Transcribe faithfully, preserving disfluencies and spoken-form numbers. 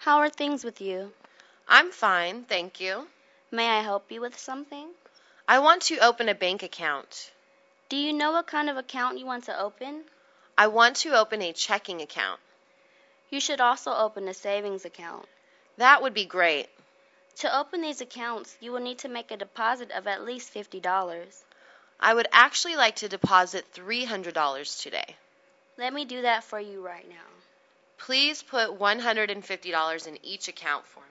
How are things with you? I'm fine, thank you. May I help you with something? I want to open a bank account. Do you know what kind of account you want to open? I want to open a checking account. You should also open a savings account. That would be great. To open these accounts, you will need to make a deposit of at least fifty dollars. I would actually like to deposit three hundred dollars today. Let me do that for you right now. Please put one hundred fifty dollars in each account for me.